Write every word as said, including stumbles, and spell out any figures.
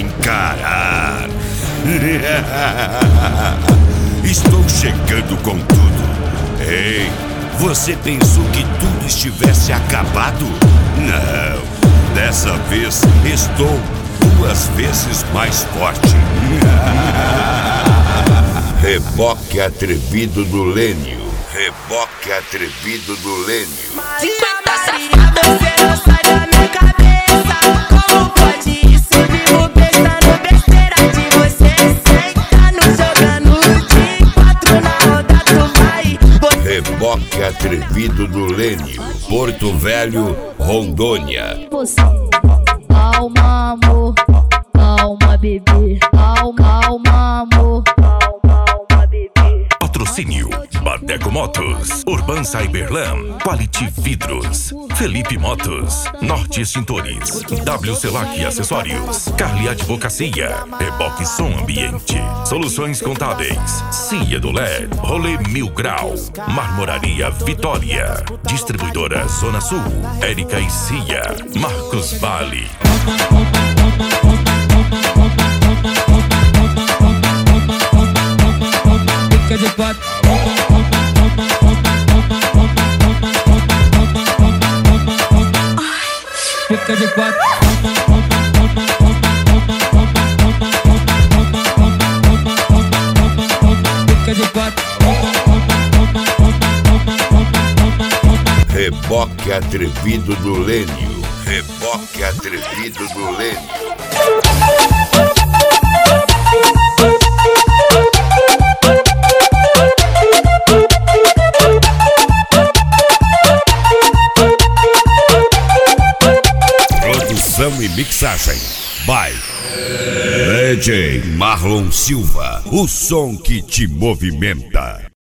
encarar. Estou chegando com tudo. Ei, você pensou que tudo estivesse acabado? Não, dessa vez estou duas vezes mais forte. Reboque atrevido do Lênio. Reboque atrevido do Lênio. Maria, você não sai da minha cabeça. Como pode isso? Vivo pensando besteira de você. Sentando, jogando de quatro na roda, tu vai. Reboque atrevido do Lênio. Porto Velho, Rondônia. Você, calma, amor. Calma, bebê. Calma, calma, amor. Calma, bebê. Patrocínio Badeco Motos, Urban Cyberlam, Quality Vidros, Felipe Motos, Norte Extintores, W Celac Acessórios, Carli Advocacia, Reboque Som Ambiente, Soluções Contábeis, Cia do L E D, Rolê Mil Grau, Marmoraria Vitória, Distribuidora Zona Sul, Érica e Cia, Marcos Vale. Fica de quatro. Fica de quatro. Fica de quatro. Reboque atrevido do Lênio. Reboque atrevido do Lênio. Produção e mixagem by D J Marlon Silva, o som que te movimenta.